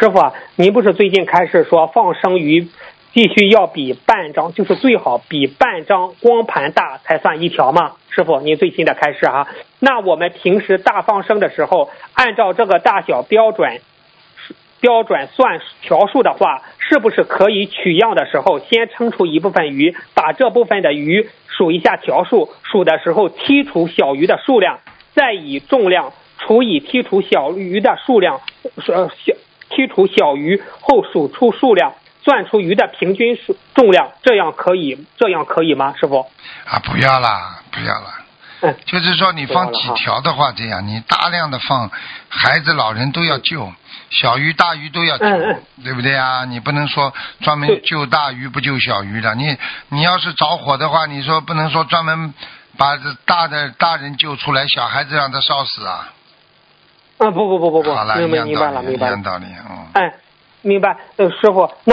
师傅啊，您不是最近开始说放生鱼必须要比半张，就是最好比半张光盘大才算一条吗？师傅，您最新的开示哈。那我们平时大放生的时候，按照这个大小标准算条数的话，是不是可以取样的时候先称出一部分鱼，把这部分的鱼数一下条数，数的时候剔除小鱼的数量，再以重量除以剔除小鱼的数量，剔除小鱼后数出数量，算出鱼的平均重量，这样可以吗？师傅？ 啊，不要啦，不要啦。就是说你放几条的话，这样你大量的放，孩子老人都要救，小鱼大鱼都要救，对不对啊？你不能说专门救大鱼不救小鱼的，你要是着火的话，你说不能说专门把大人救出来，小孩子让他烧死啊？ 不， 好了， 明白了， 一样道理， 明白，师傅。那